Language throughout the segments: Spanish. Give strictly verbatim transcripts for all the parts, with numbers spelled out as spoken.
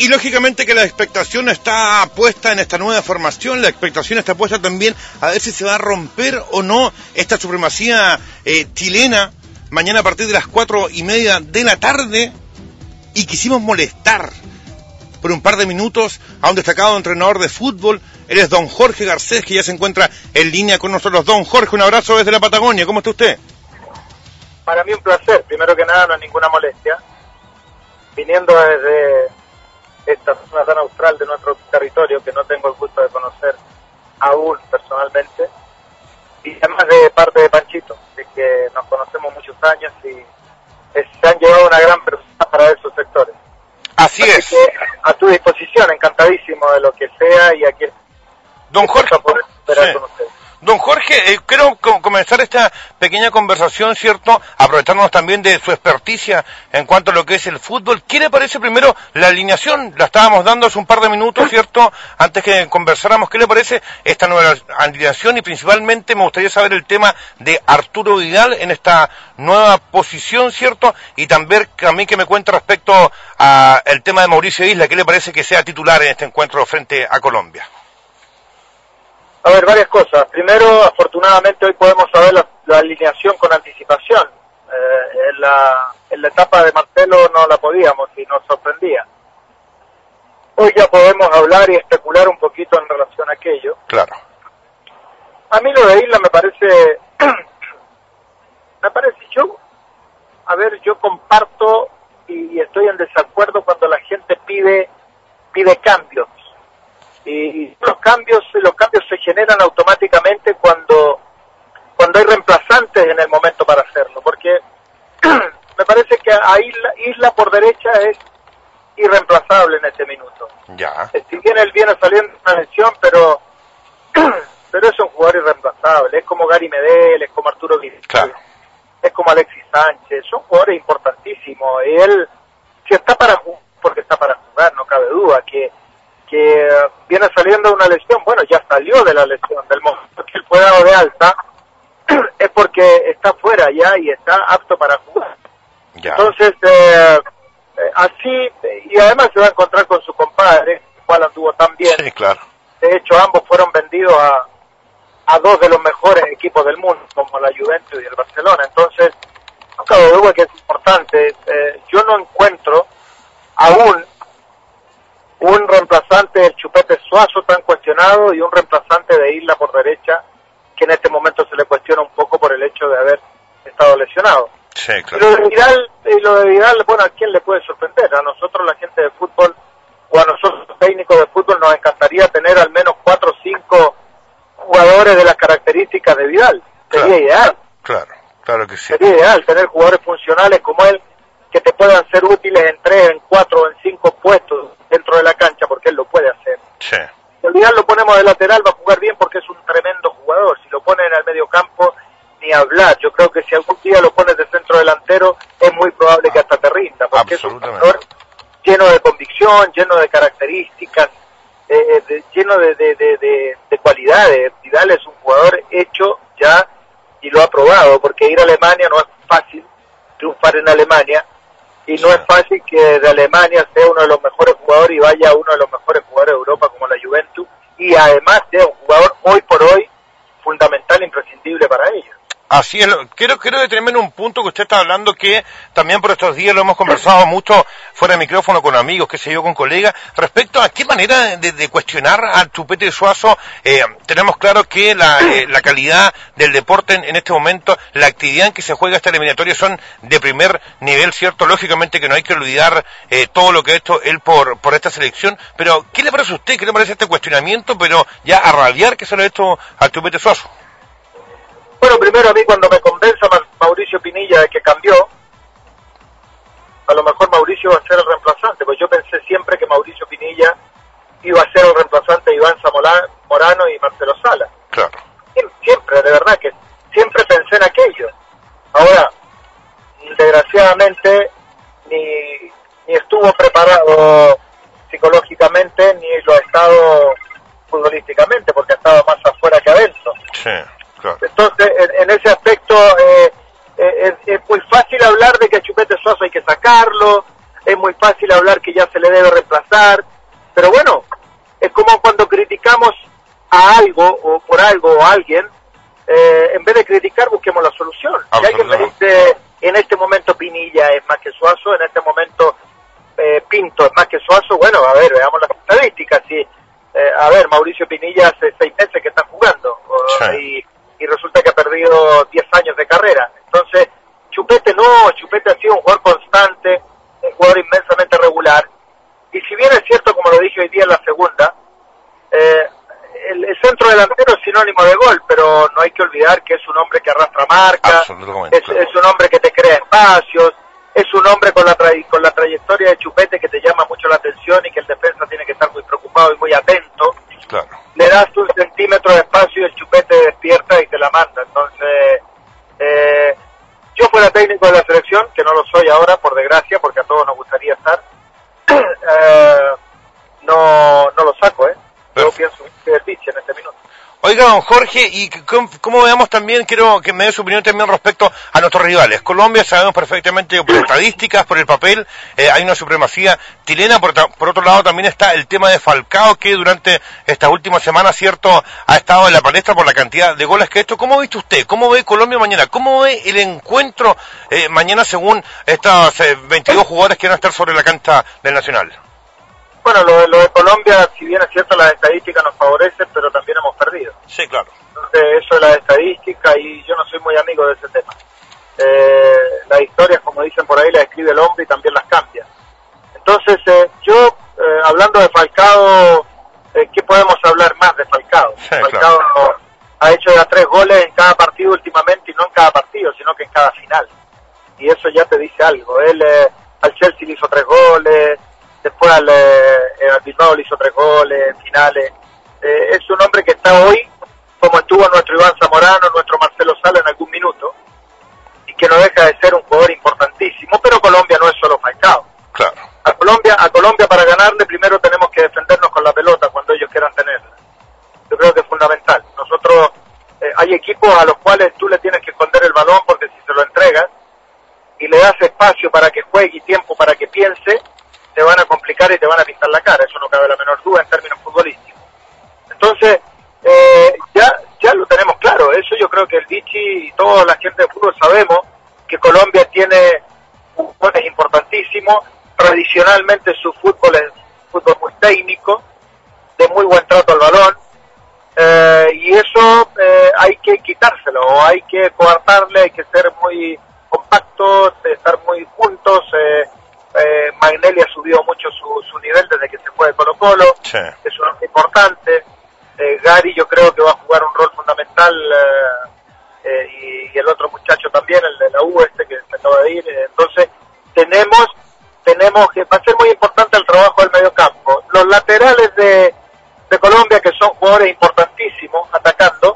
Y, y lógicamente que la expectación está puesta en esta nueva formación, la expectación está puesta también a ver si se va a romper o no esta supremacía eh, chilena mañana a partir de las cuatro y media de la tarde. Y quisimos molestar por un par de minutos a un destacado entrenador de fútbol. Él es don Jorge Garcés, que ya se encuentra en línea con nosotros. Don Jorge, un abrazo desde la Patagonia. ¿Cómo está usted? Para mí un placer. Primero que nada, no es ninguna molestia. Viniendo desde esta zona tan austral de nuestro territorio, que no tengo el gusto de conocer aún personalmente, y además de parte de Panchito, de que nos conocemos muchos años y es, se han llevado una gran persona para esos sectores. Así, Así es. Que a tu disposición, encantadísimo de lo que sea, y aquí don Jorge, poder esperar sí. con usted. Don Jorge, eh, quiero comenzar esta pequeña conversación, ¿cierto? Aprovechándonos también de su experticia en cuanto a lo que es el fútbol. ¿Qué le parece primero la alineación? La estábamos dando hace un par de minutos, ¿cierto? Antes que conversáramos, ¿qué le parece esta nueva alineación? Y principalmente me gustaría saber el tema de Arturo Vidal en esta nueva posición, ¿cierto? Y también a mí que me cuente respecto al tema de Mauricio Isla. ¿Qué le parece que sea titular en este encuentro frente a Colombia? A ver, varias cosas. Primero, afortunadamente hoy podemos saber la, la alineación con anticipación. Eh, en, la, en la etapa de Marcelo no la podíamos y nos sorprendía. Hoy ya podemos hablar y especular un poquito en relación a aquello. Claro. A mí lo de Isla me parece... me parece yo... A ver, yo comparto y, y estoy en desacuerdo cuando la gente pide pide cambios. Y los cambios los cambios se generan automáticamente cuando cuando hay reemplazantes en el momento para hacerlo, porque me parece que a Isla, Isla por derecha es irreemplazable en este minuto. Ya. Si bien él viene saliendo de una lesión, pero pero es un jugador irreemplazable, es como Gary Medel, es como Arturo Vidal, claro. Es como Alexis Sánchez, son jugadores importantísimos, y él, si está para jugar, porque está para jugar, no cabe duda, que que viene saliendo de una lesión, bueno, ya salió de la lesión, del momento que él fue dado de alta, es porque está fuera ya y está apto para jugar. Ya. Entonces, eh, eh, así, y además se va a encontrar con su compadre, el cual anduvo tan bien. Sí, claro. De hecho, ambos fueron vendidos a, a dos de los mejores equipos del mundo, como la Juventus y el Barcelona. Entonces, no cabe duda que es importante. Eh, yo no encuentro aún un reemplazante del Chupete Suazo tan cuestionado y un reemplazante de Isla por derecha que en este momento se le cuestiona un poco por el hecho de haber estado lesionado. Sí, claro. Y lo de Vidal, y lo de Vidal, bueno, ¿a quién le puede sorprender? A nosotros, la gente de fútbol, o a nosotros los técnicos de fútbol, nos encantaría tener al menos cuatro o cinco jugadores de las características de Vidal. Sería claro, ideal. Claro, claro que sí. Sería ideal tener jugadores funcionales como él, que te puedan ser útiles en tres, en cuatro o en cinco puestos dentro de la cancha, porque él lo puede hacer. Sí. Si al Vidal lo ponemos de lateral, va a jugar bien porque es un tremendo jugador. Si lo ponen en el medio campo, ni hablar. Yo creo que si algún día lo pones de centro delantero, es muy probable que hasta te rinda, porque es un jugador lleno de convicción, lleno de características, eh, de, lleno de, de, de, de, de cualidades. Vidal es un jugador hecho ya y lo ha probado, porque ir a Alemania no es fácil, triunfar en Alemania, y no es fácil que de Alemania sea uno de los mejores jugadores y vaya a uno de los mejores jugadores de Europa como la Juventus, y además sea un jugador hoy por hoy fundamental e imprescindible para ellos. Así es, quiero, quiero detenerme en un punto que usted está hablando, que también por estos días lo hemos conversado mucho fuera de micrófono con amigos, que se yo, con colegas, respecto a qué manera de, de cuestionar al Chupete Suazo. Eh, tenemos claro que la, eh, la calidad del deporte en, en este momento, la actividad en que se juega esta eliminatoria son de primer nivel, ¿cierto? Lógicamente que no hay que olvidar eh, todo lo que ha hecho él por, por esta selección, pero ¿qué le parece a usted? ¿Qué le parece este cuestionamiento, pero ya a rabiar que se lo ha hecho al Chupete Suazo? Bueno, primero a mí cuando me convenza Mauricio Pinilla de que cambió, a lo mejor Mauricio va a ser el reemplazante, pues yo pensé siempre que Mauricio Pinilla iba a ser el reemplazante de Iván Zamorano Morano y Marcelo Sala. Claro. Siempre, de verdad que siempre pensé en aquello. Ahora, desgraciadamente, ni, ni estuvo preparado psicológicamente, ni lo ha estado futbolísticamente, porque estaba más afuera que adentro. Sí. Claro. Entonces, en, en ese aspecto, eh, eh, es, es muy fácil hablar de que a Chupete Suazo hay que sacarlo, es muy fácil hablar que ya se le debe reemplazar, pero bueno, es como cuando criticamos a algo o por algo o a alguien, eh, en vez de criticar busquemos la solución. Si alguien me dice en este momento Pinilla es más que Suazo, en este momento eh, Pinto es más que Suazo, bueno, a ver, veamos las estadísticas. Si, eh, a ver, Mauricio Pinilla hace seis meses que está jugando sí. y, y resulta que ha perdido diez años de carrera. Entonces, Chupete no, Chupete ha sido un jugador constante, un jugador inmensamente regular. Y si bien es cierto, como lo dije hoy día en la segunda, eh, el, el centro delantero es sinónimo de gol, pero no hay que olvidar que es un hombre que arrastra marca, es, claro. es un hombre que te crea espacios, es un hombre con la, tra con la trayectoria de Chupete que te llama mucho la atención y que el defensa tiene que estar muy preocupado y muy atento. Claro. Le das un centímetro de espacio y el Chupete despierta y te la manda. Entonces, eh, yo fuera técnico de la selección, que no lo soy ahora, por desgracia, porque a todos nos gustaría estar, eh, no, no lo saco, ¿eh? Yo pienso que es Vichy en este minuto. Oiga, don Jorge, y como veamos también, quiero que me dé su opinión también respecto a nuestros rivales. Colombia, sabemos perfectamente por estadísticas, por el papel, eh, hay una supremacía chilena. Por, por otro lado, también está el tema de Falcao, que durante estas últimas semanas, cierto, ha estado en la palestra por la cantidad de goles que ha hecho. ¿Cómo ha visto usted? ¿Cómo ve Colombia mañana? ¿Cómo ve el encuentro eh, mañana según estos eh, veintidós jugadores que van a estar sobre la cancha del Nacional? Bueno, lo de, lo de Colombia, si bien es cierto, las estadísticas nos favorecen, pero también hemos perdido. Sí, claro. Entonces, eso es la estadística y yo no soy muy amigo de ese tema. Eh, las historias, como dicen por ahí, las escribe el hombre y también las cambia. Entonces, eh, yo, eh, hablando de Falcao, eh, ¿qué podemos hablar más de Falcao? Sí, Falcao claro. ha hecho ya tres goles en cada partido últimamente, y no en cada partido, sino que en cada final. Y eso ya te dice algo. Él eh, al Chelsea le hizo tres goles, después al, eh, al Bilbao le hizo tres goles en finales. Eh, es un hombre que está hoy, como estuvo nuestro Iván Zamorano, nuestro Marcelo Sala en algún minuto, y que no deja de ser un jugador importantísimo, pero Colombia no es solo Falcao. Claro. A Colombia, a Colombia para ganarle primero tenemos que defendernos con la pelota cuando ellos quieran tenerla. Yo creo que es fundamental. Nosotros, eh, hay equipos a los cuales tú le tienes que esconder el balón porque si se lo entregas y le das espacio para que juegue y tiempo para que piense, te van a complicar y te van a pintar la cara, eso no cabe la menor duda en términos futbolísticos. Entonces, eh, ya ya lo tenemos claro, eso yo creo que el Vichy y toda la gente de fútbol sabemos que Colombia tiene jugadores importantísimos, tradicionalmente su fútbol es fútbol muy técnico, de muy buen trato al balón, eh, y eso eh, hay que quitárselo, o hay que coartarle, hay que ser muy compactos, estar muy juntos. eh, Eh, Magnelli ha subido mucho su, su nivel desde que se fue de Colo Colo, sí. Es un hombre importante. eh, Gary yo creo que va a jugar un rol fundamental, eh, eh, y, y el otro muchacho también, el de la U este que se acaba de ir. eh, entonces tenemos tenemos que va a ser muy importante el trabajo del mediocampo. Los laterales de, de Colombia, que son jugadores importantísimos atacando,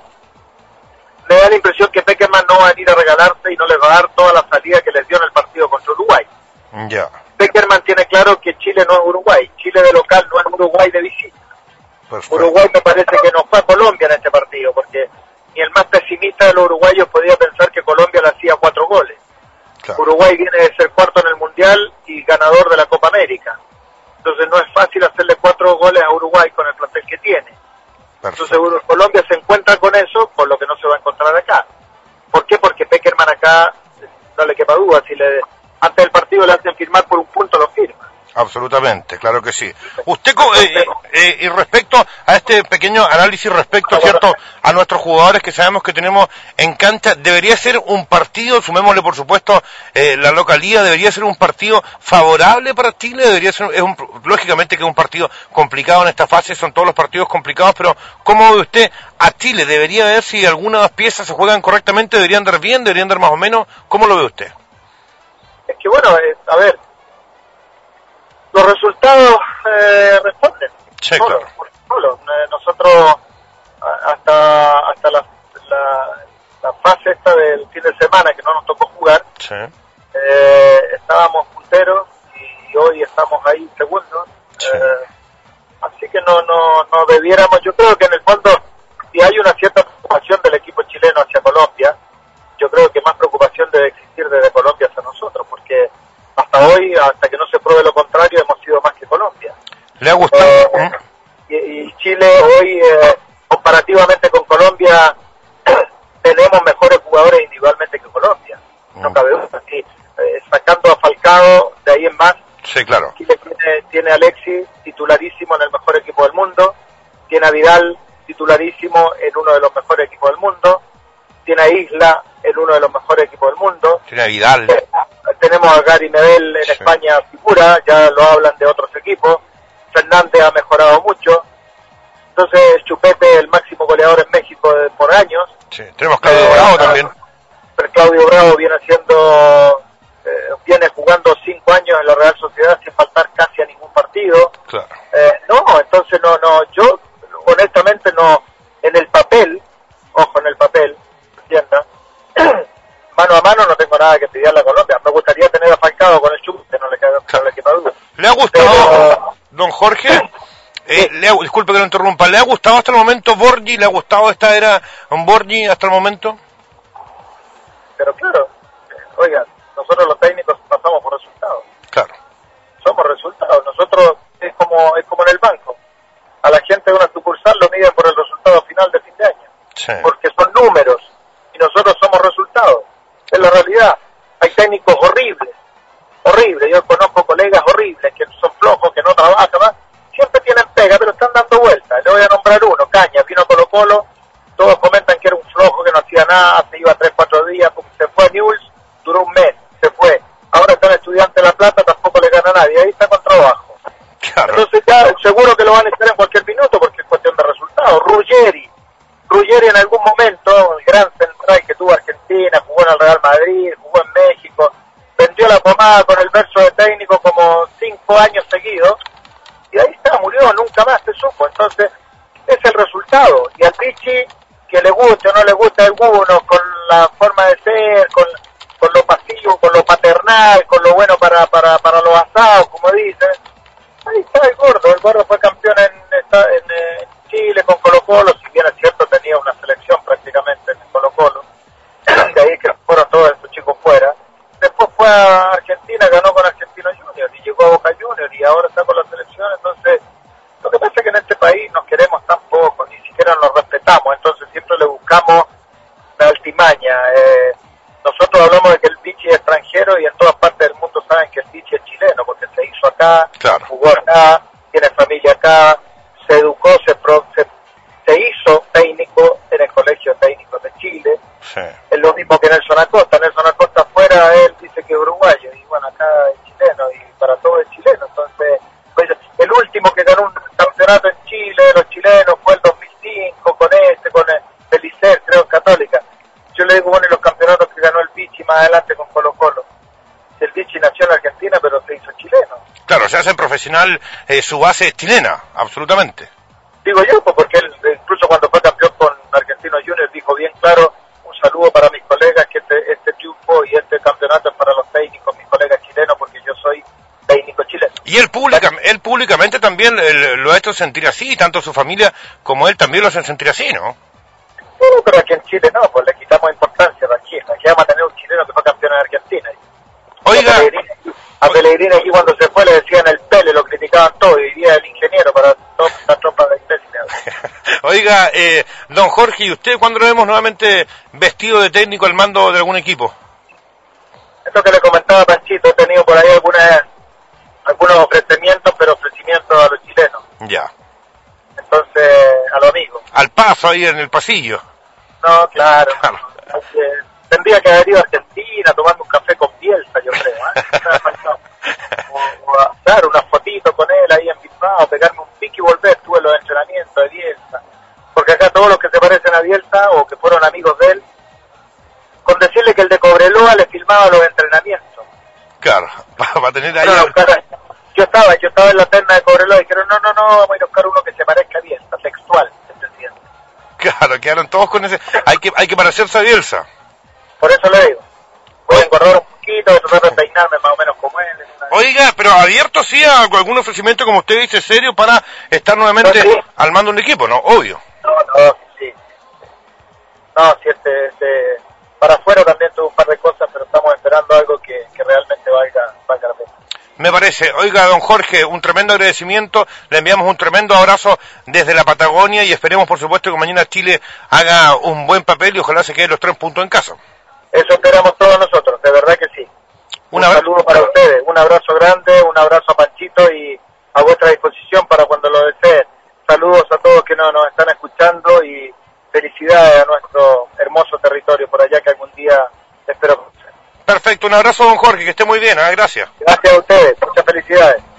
me da la impresión que Peckerman no va a venir a regalarse y no les va a dar toda la salida que les dio en el partido contra Uruguay. Ya. Yeah. Peckerman tiene claro que Chile no es Uruguay, Chile de local no es Uruguay de visita. Perfecto. Uruguay me parece que no fue a Colombia en este partido, porque ni el más pesimista de los uruguayos podía pensar que Colombia le hacía cuatro goles. Claro. Uruguay viene de ser cuarto en el Mundial y ganador de la Copa América. Entonces no es fácil hacerle cuatro goles a Uruguay con el plantel que tiene. Perfecto. Entonces Colombia se encuentra con eso, por lo que no se va a encontrar acá. ¿Por qué? Porque Peckerman acá, no le quepa duda, si le... antes del partido le hacen firmar por un punto, lo firma. Absolutamente, claro que sí. Usted, eh, eh, y respecto a este pequeño análisis respecto, ¿cierto?, a nuestros jugadores que sabemos que tenemos en cancha, debería ser un partido, sumémosle por supuesto eh, la localía, debería ser un partido favorable para Chile, debería ser, es un, lógicamente que es un partido complicado en esta fase, son todos los partidos complicados, pero ¿cómo ve usted a Chile? ¿Debería ver si algunas piezas se juegan correctamente, deberían dar bien, deberían dar más o menos? ¿Cómo lo ve usted? Es que bueno, eh, a ver, los resultados eh, responden. Sí, solo, claro. Solo. Eh, nosotros hasta hasta la, la, la fase esta del fin de semana que no nos tocó jugar, sí. eh, estábamos punteros y hoy estamos ahí segundos. Sí. Eh, así que no, no, no debiéramos, yo creo que en el fondo, si hay una cierta preocupación del equipo chileno hacia Colombia, yo creo que más preocupación debe existir desde Colombia hacia nosotros, porque hasta hoy, hasta que no se pruebe ¿Le ha gustado? Eh, y, y Chile hoy, eh, comparativamente con Colombia, tenemos mejores jugadores individualmente que Colombia. No cabe duda. Sí, eh, sacando a Falcao, de ahí en más. Sí, claro. Chile tiene, tiene a Alexis, titularísimo en el mejor equipo del mundo. Tiene a Vidal, titularísimo en uno de los mejores equipos del mundo. Tiene a Isla en uno de los mejores equipos del mundo. Tiene a Vidal. Eh, tenemos a Gary Medel en sí. España, figura, ya lo hablan de otros equipos. Fernández ha mejorado mucho. Entonces, Chupete, el máximo goleador en México de, por años. Sí, tenemos Claudio eh, Bravo también. Pero Claudio Bravo viene haciendo, eh, viene jugando cinco años en la Real Sociedad sin faltar casi a ningún partido. Claro. Eh, no, entonces no, no, yo honestamente no, en el papel, ojo, en el papel, entienda, mano a mano no tengo nada que pedirle a Colombia. Me gustaría tener a Falcao con el Chupete, no le queda claro. duda. ¿Le ha gustado, pero, don Jorge? Eh, le ha, disculpe que lo interrumpa, ¿le ha gustado hasta el momento Borgi? ¿Le ha gustado esta era un Borgi hasta el momento? Pero claro, oigan, nosotros los técnicos pasamos por resultados. Claro. Somos resultados. Nosotros es como es como en el banco. A la gente de una sucursal lo miden por el resultado final de fin de año. Sí. Porque son números y nosotros somos resultados. Es la realidad. Hay técnicos horribles, horribles. Yo conozco colegas horribles que son flojos, que no trabajan, ¿verdad? Siempre tienen pega, pero están dando vueltas. Le voy a nombrar uno, Caña, vino a Colo Colo, todos comentan que era un flojo, que no hacía nada, se iba tres, cuatro días, se fue a Newell's, duró un mes, se fue. Ahora está en Estudiante de La Plata, tampoco le gana a nadie, ahí está con trabajo. Claro. Entonces ya seguro que lo van a estar en cualquier minuto porque es cuestión de resultados. Ruggeri, Ruggeri en algún momento, el gran central que tuvo Argentina, jugó en el Real Madrid, jugó en México, vendió la pomada con el verso de técnico como cinco años seguidos, y ahí está, murió, nunca más se supo. Entonces, es el resultado. Y al Pichi, que le guste o no le guste a algunos, con la forma de ser, con, con lo pasivo, con lo paternal, con lo bueno para, para, para los asados, como dicen, ahí está el gordo. El gordo fue campeón en, en, en Chile con Colo Colo, si bien es cierto tenía una selección prácticamente en Colo Colo, de ahí que fueron todos esos chicos fuera. Después fue a Argentina, ganó con Argentino Junior y llegó a Boca Junior y ahora está con la selección. Entonces, lo que pasa es que en este país nos queremos tan poco, ni siquiera nos respetamos, entonces siempre le buscamos la altimaña. Eh, nosotros hablamos de que el Pichi es extranjero y en todas partes del mundo saben que el Pichi es chileno, porque se hizo acá, claro. Jugó acá, tiene familia acá, se educó, se, pro, se, se hizo técnico en el Colegio Técnico de Chile. Sí. Es lo mismo que Nelson Acosta. Nelson Acosta afuera, él dice que es uruguayo, y bueno, acá es chileno, y para todo es chileno. Entonces, pues, el último que ganó un campeonato en Chile, los chilenos, fue el dos mil cinco, con este, con el, el Liceo, creo, Católica. Yo le digo, bueno, y los campeonatos que ganó el Vichy más adelante con Colo Colo. El Vichy nació en Argentina, pero se hizo chileno. Claro, se hace profesional, eh, su base es chilena, absolutamente. Digo yo, pues porque él, incluso cuando fue campeón con Argentino Junior, dijo bien claro, un saludo para mis colegas, que este, este triunfo y este campeonato es para los técnicos, mis colegas chilenos, porque yo soy técnico chileno. Y él, pública, él públicamente también él, lo ha hecho sentir así, tanto su familia como él también lo hacen sentir así, ¿no? No, pero aquí en Chile no, pues le quitamos importancia aquí. Aquí vamos a tener un chileno que fue campeón en Argentina. Oiga. A Pellegrini, a Pellegrini aquí cuando se fue le decían el Pele, lo criticaban todo, y día el ingeniero para toda la tropa de Iglesias. Oiga, eh, don Jorge, ¿y usted cuándo lo vemos nuevamente vestido de técnico al mando de algún equipo? Esto que le comentaba Panchito, he tenido por ahí algunas, algunos ofrecimientos, pero ofrecimientos a los chilenos. Ya. Entonces, a los amigos. Al paso ahí en el pasillo. No, claro. claro. Eh, tendría que haber ido a Argentina tomando un café con Bielsa, yo creo. ¿eh? o, o a dar unas fotitos con él ahí en Bilbao, pegarme un pique y volver. Tuve los entrenamientos de Bielsa. Porque acá todos los que se parecen a Bielsa o que fueron amigos de él, con decirle que el de Cobreloa le filmaba los entrenamientos. Claro, va a tener ahí... No, claro, yo estaba, yo estaba en la terna de Cobreloa y dijeron, no, no, no, vamos a ir a buscar uno que se parezca a Bielsa, sexual, el presidente. Claro, quedaron todos con ese... Hay que hay que parecerse a Bielsa. Por eso le digo. Voy a engordar un poquito, voy a tratar de peinarme más o menos como él. Oiga, pero abierto sí a algún ofrecimiento, como usted dice, serio, para estar nuevamente no, sí. al mando de un equipo, ¿no? Obvio. No, no, sí. No, sí, este... este para afuera también tuvo un par de cosas, pero estamos esperando algo que, que realmente valga, valga la pena. Me parece. Oiga, don Jorge, un tremendo agradecimiento, le enviamos un tremendo abrazo desde la Patagonia y esperemos, por supuesto, que mañana Chile haga un buen papel y ojalá se queden los tres puntos en casa. Eso esperamos todos nosotros, de verdad que sí. Un, un saludo para ustedes, un abrazo grande, un abrazo a Panchito y a vuestra disposición para cuando lo deseen. Saludos a todos que no, nos están escuchando y felicidades a nuestro hermoso territorio por allá que algún día espero conocer. Perfecto, un abrazo don Jorge, que esté muy bien, ¿eh? Gracias. Gracias a ustedes, muchas felicidades.